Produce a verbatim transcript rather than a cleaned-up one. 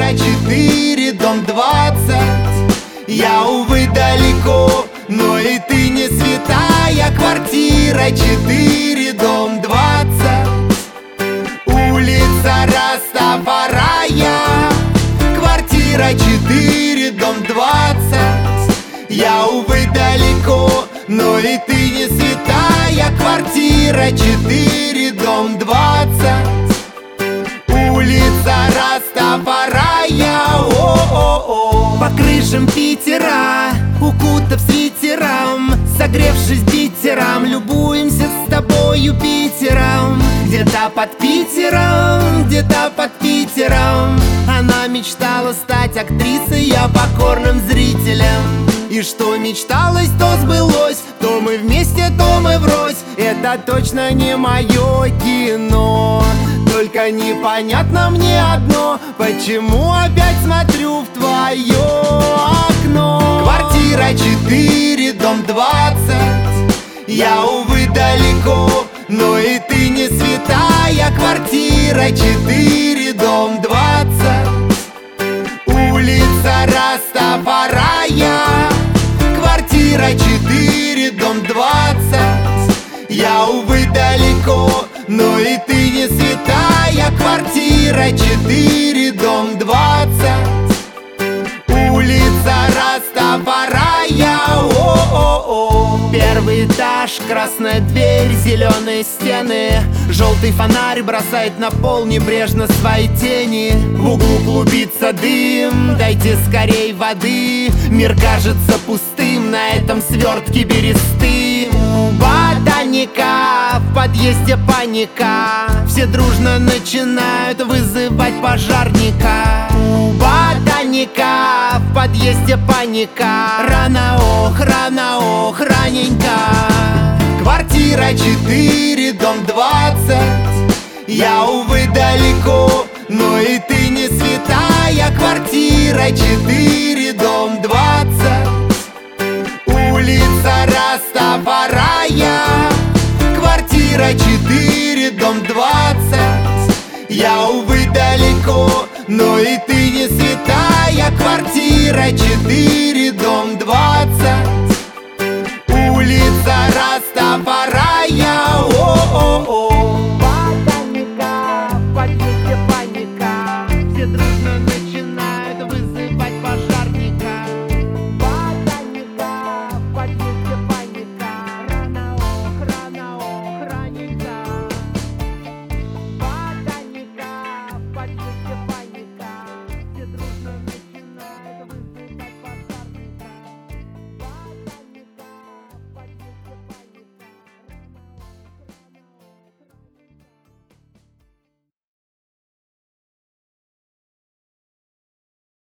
Квартира четыре, дом двадцать. Я, увы, далеко, но и ты не святая. Квартира четыре, дом двадцать. Улица Растафарая. Квартира четыре, дом двадцать. Я, увы, далеко, но и ты не святая. Квартира четыре, дом двадцать. Улица Растафарая. О-о-о. По крышам Питера, укутав свитером, согревшись битером, любуемся с тобою Питером. Где-то под Питером, где-то под Питером она мечтала стать актрисой, я покорным зрителем. И что мечталось, то сбылось. То мы вместе, то мы врозь. Это точно не мое кино. Только непонятно мне одно: почему опять смотрю в твое окно? Квартира четыре, дом двадцать. Я, увы, далеко, но и ты не святая. Квартира четыре, дом двадцать. Улица Растафарая. Квартира четыре, дом двадцать. Я, увы, далеко, но и ты не святая. Квартира четыре, дом двадцать. Улица Растафарая. О-о-о. Первый этаж, красная дверь, зеленые стены. Желтый фонарь бросает на пол небрежно свои тени. В углу клубится дым, дайте скорей воды. Мир кажется пустым на этом свертке бересты. Ботаника, в подъезде паника. Все дружно начинают вызывать пожарника. Ботаника, в подъезде паника. Рано, ох, рано, ох, раненько. Квартира четыре, дом двадцать. Я, увы, далеко, но и ты не святая. Квартира четыре, дом двадцать. Улица Растафарая. Квартира четыре, дом двадцать. Я, увы, далеко, но и ты не святая. Квартира четыре.